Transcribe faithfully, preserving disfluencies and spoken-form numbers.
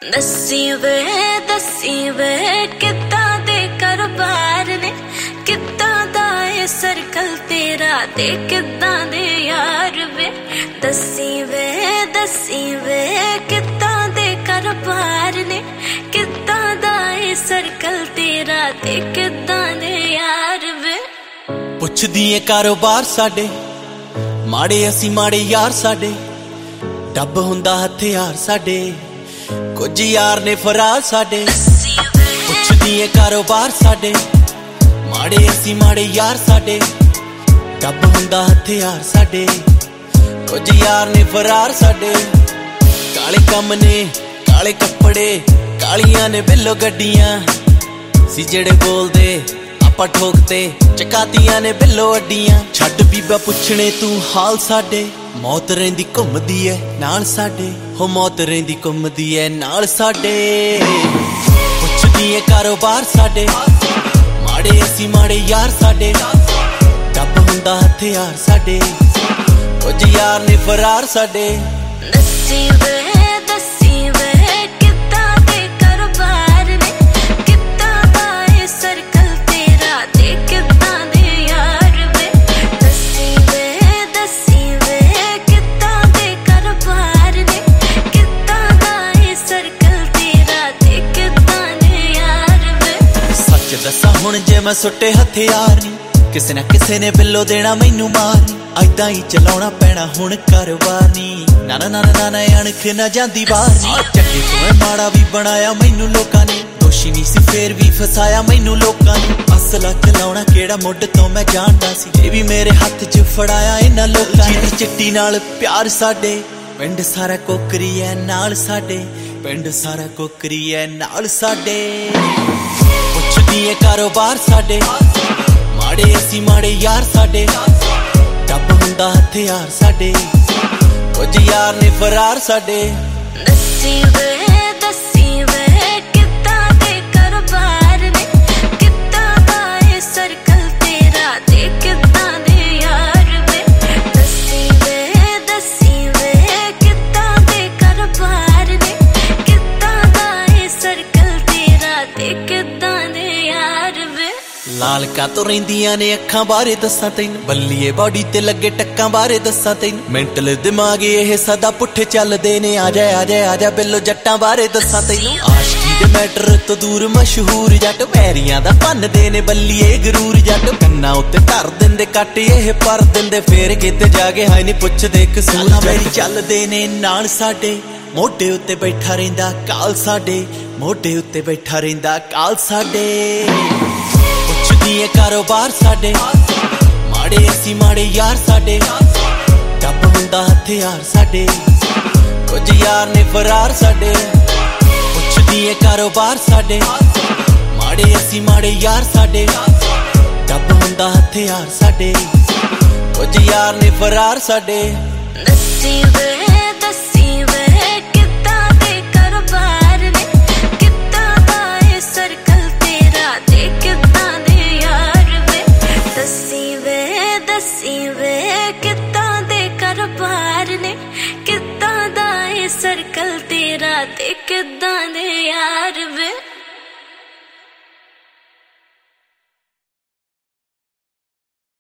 दसी वे दसी वे कित्तां दे कारोबार ने, कित्तां दा ए सर्कल तेरा ते कित्तां दे यार वे। दसी वे दसी वे कित्तां दे कारोबार ने, कित्तां दा ए सर्कल तेरा ते कित्तां दे यार वे। पुछदी ए कारोबार साडे माड़े असी माड़े यार साडे, डब हुंदा हथियार साडे, कुछ यार ने फरार साडे। पुछदी ए कारोबार साडे माड़े असी माड़े यार साडे, डब हुंदा हथियार साडे, कुछ यार ने फरार साडे। काले कम ने काले कपड़े कालियां ने बिल्लो गड्डियां, सी जेड़े बोलदे आपां ठोकते चकातियां ने बिल्लो अड्डियां। छड्ड बीबा पुछणे तू हाल साडे, मौत रहिंदी घुमदी ऐ नाल साडे, हो मौत रहिंदी घुमदी ऐ नाल साडे। पुछदी ऐ कारोबार साडे माड़े असी माड़े यार साडे, डब हुंदा हथियार साडे, कुछ यार ने फरार साडे। दसी वे दसी वे कित्तां दे कारोबार ने, कित्तां दा ए सर्कल तेरा ते कित्तां दे यार वे। दसी वे दसी वे कित्तां दे कारोबार ने, कित्तां दा ए सर्कल तेरा ते कित्तां दे यार वे। सच दसा हुण जे मैं सुट्टे हथियार नी, किसे ना किसे ने बिल्लो देना मैनू मारनी, ऐदां ही चलाउणा पैना हुण कारोबार नी। नाना नाना नाना अणख ना जांदी बाहर नी, चंगे तो माड़ा भी बनाया मैनू लोकां ने, दोषी नहीं सी फेर भी फसाया मैनू लोकां ने। असला चलाउणा केड़ा मुੱਢ तो मैं जानदा सी, ये भी मेरे हत्थ च फड़ाया इन्हां लोकां ने। चिट्टी नाल प्यार साडे पिंड सारा कोकरी ऐ नाल साडे, पिंड सारा कोकरी ऐ नाल साडे। पुछदी ऐ कारोबार साडे माड़े असी माड़े यार साडे, डब हुंदा हथियार साडे, कुछ यार ने फरार साडे। दसी वे दसी वे कित्तां दे कारोबार ने, कित्तां दा ए सर्कल तेरा ते कित्तां दे यार वे। दसी वे दसी वे कित्तां दे कारोबार ने, कित्तां दा ए सर्कल तेरा ते कित्तां दे यार वे। लाल का तो रहिंदियां ने अखां बारे दस्सां तैनूं, बल्लीए बॉडी ते लगे टक्कां बारे दस्सां तैनूं, मैंटल दिमाग ये सदा पुट्ठे चलदे ने। आ जा आ जा आ जा बिल्लो जट्टां बारे दस्सां तैनूं, आशिकी दे मैटर तो दूर मशहूर जट, पैरियां दा भन्नदे ने बल्लीए गरूर जट। कन्नां उत्ते धर दिंदे कट ये पर दिंदे, फेर किते जाके हाय नी पुछदे कसूर मेरी। चलदे ने नाल साडे मोढे उत्ते बैठा रहिंदा काल साडे, मोढे उत्ते बैठा रहिंदा काल साडे। पुछदी ऐ कारोबार साडे माड़े असी माड़े यार साडे, डब हुंदा हथियार साडे, कुछ यार ने फरार साडे। पुछदी ऐ कारोबार साडे माड़े असी माड़े यार साडे, डब हुंदा हथियार साडे, कुछ यार ने फरार साडे। दसी वे दसी वे कित्तां दे कारोबार ने, कित्तां दा ए सर्कल तेरा ते कित्तां दे यार वे। दसी वे दसी वे कित्तां दे कारोबार ने, कित्तां दा ए सर्कल तेरा ते कित्तां दे यार वे।